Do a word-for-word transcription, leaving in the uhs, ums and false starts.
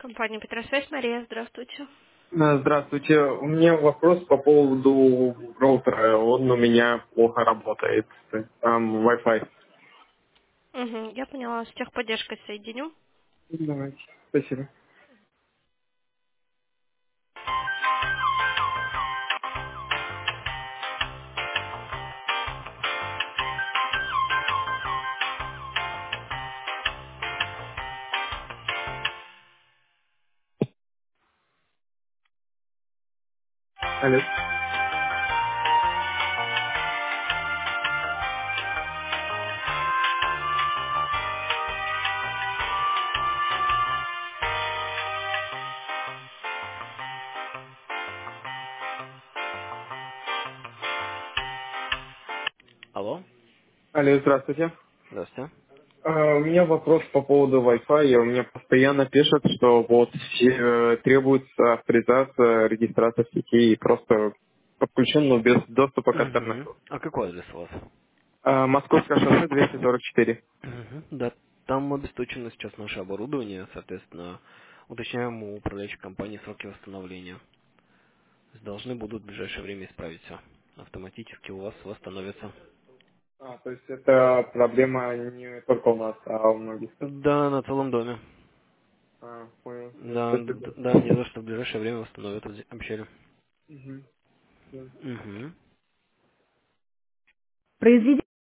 Компания Петросвязь, Мария, здравствуйте. Э, Здравствуйте. У меня вопрос по поводу роутера. Он у меня плохо работает. То есть там Wi-Fi. Угу, я поняла, с техподдержкой соединю. Давайте. Спасибо. Алло. Алло, Алло, здравствуйте. здравствуйте. Э, У меня вопрос по поводу Wi-Fi. И У меня постоянно пишут, что вот все, э, требуется авторизация, регистрация в сети и просто подключен, но без доступа к Угу. интернету. А какой адрес у вас? Э, Московское шоссе двести сорок четыре. Угу. Да, там обесточено сейчас наше оборудование, соответственно, уточняем у управляющей компании сроки восстановления. Должны будут в ближайшее время исправить все. Автоматически у вас восстановится. А, то есть это проблема не только у нас, а у многих. Да, на целом доме. А, понял. Всё, Да, спасибо. д- да, не за что в ближайшее время восстановят, обещали. Мгм. Всё. Угу. Произведите